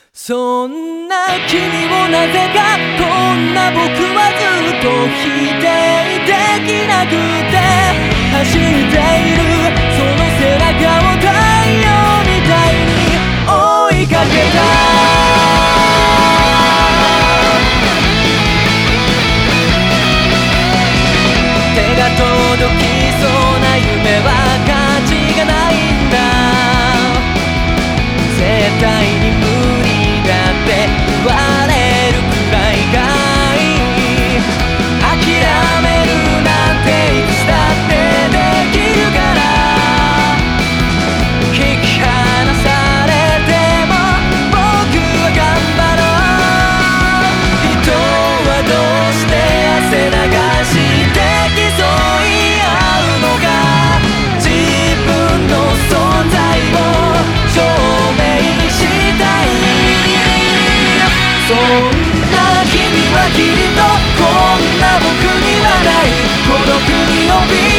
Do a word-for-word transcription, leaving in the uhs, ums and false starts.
そんな君をなぜかこんな僕はずっと否定できなくて走っているその背中を太陽みたいに追いかけた手が届きそうな夢は価値がないんだ絶対に無理だって言われるくらいがいい諦めるなんていつだってできるから引き離されても僕は頑張ろう人はどうして汗流して競い合うのか自分の存在を証明したいそんな君はきっとこんな僕にはない孤独に怯え